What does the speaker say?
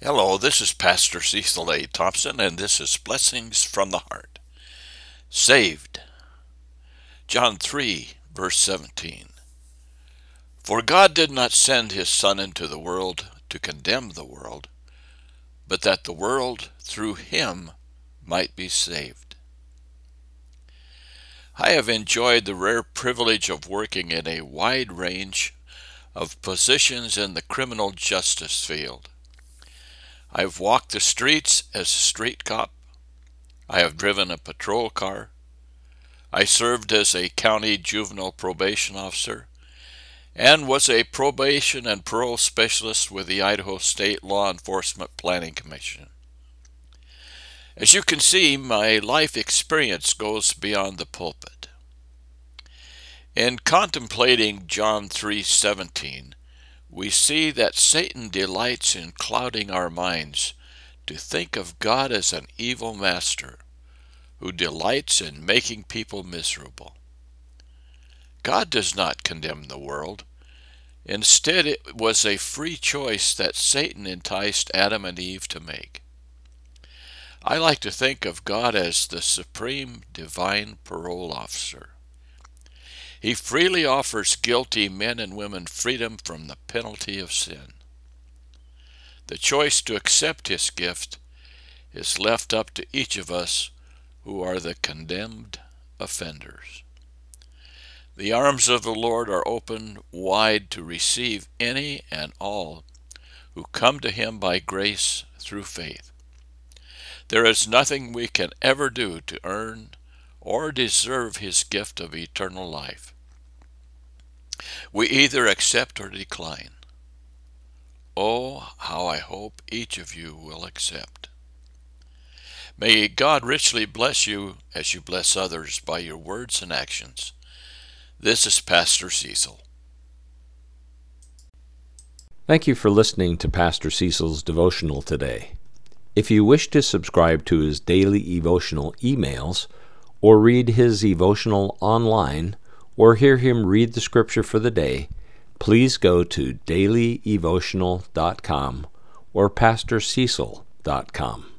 Hello, this is Pastor Cecil A. Thompson, and this is Blessings from the Heart. Saved. John 3, verse 17. For God did not send his Son into the world to condemn the world, but that the world through him might be saved. I have enjoyed the rare privilege of working in a wide range of positions in the criminal justice field. I've walked the streets as a street cop. I have driven a patrol car. I served as a county juvenile probation officer and was a probation and parole specialist with the Idaho State Law Enforcement Planning Commission. As you can see, my life experience goes beyond the pulpit. In contemplating John 3:17, we see that Satan delights in clouding our minds to think of God as an evil master who delights in making people miserable. God does not condemn the world. Instead, it was a free choice that Satan enticed Adam and Eve to make. I like to think of God as the supreme divine parole officer. He freely offers guilty men and women freedom from the penalty of sin. The choice to accept his gift is left up to each of us who are the condemned offenders. The arms of the Lord are open wide to receive any and all who come to him by grace through faith. There is nothing we can ever do to earn or deserve his gift of eternal life. We either accept or decline. Oh, how I hope each of you will accept. May God richly bless you as you bless others by your words and actions. This is Pastor Cecil. Thank you for listening to Pastor Cecil's devotional today. If you wish to subscribe to his daily devotional emails, or read his devotional online, or hear him read the scripture for the day, please go to dailydevotional.com or pastorcecil.com.